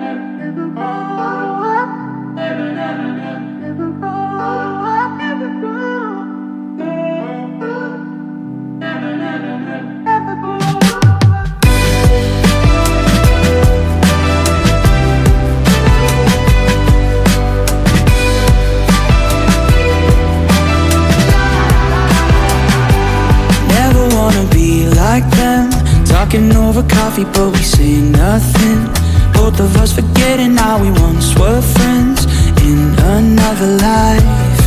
Like them, talking over coffee but we say nothing. Both of us forgetting how we once were friends in another life.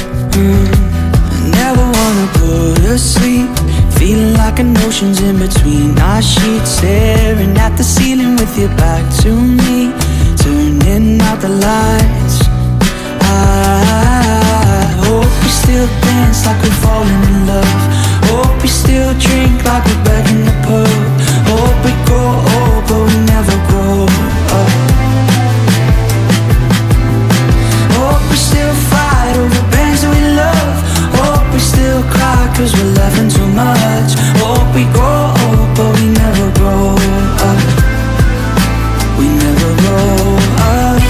Never wanna go to sleep, feeling like an ocean's in between our sheets. Staring at the ceiling with your back to me, turning out the lights. I hope we still dance like we're falling in love. Hope we still drink like we're back in the pub. Hope we grow old but we never grow up. Hope we still fight over bands that we love. Hope we still cry cause we're laughing too much. Hope we grow old but we never grow up. We never grow up.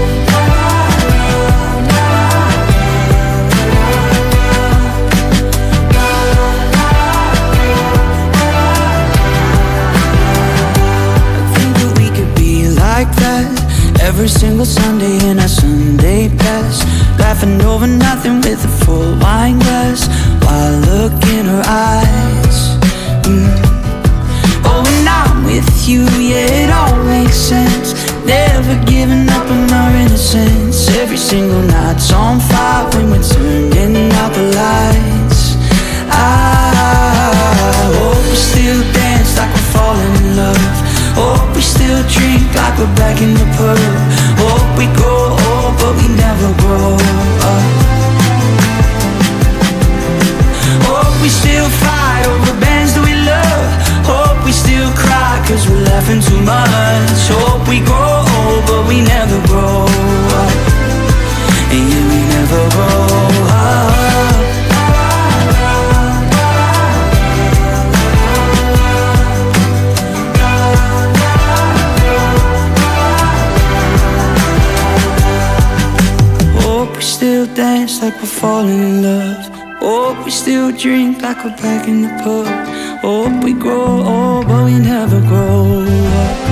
Like that every single Sunday in our Sunday best, laughing over nothing with a full wine glass while looking in her eyes. Oh, when I'm with you, yeah, it all makes sense. Never giving up on our innocence. Every single night's on fire when we're turning out the lights. I hope we still dance like we're falling in love. Hope we still drink like we're back in the pub. Hope we grow old but we never grow up. Hope we still fight over bands that we love. Hope we still cry cause we're laughing too much. Hope we grow old but we never grow up. And yeah, we never grow up. Still dance like we're falling in love. Hope we still drink like we're back in the pub. Hope we grow old but we never grow up.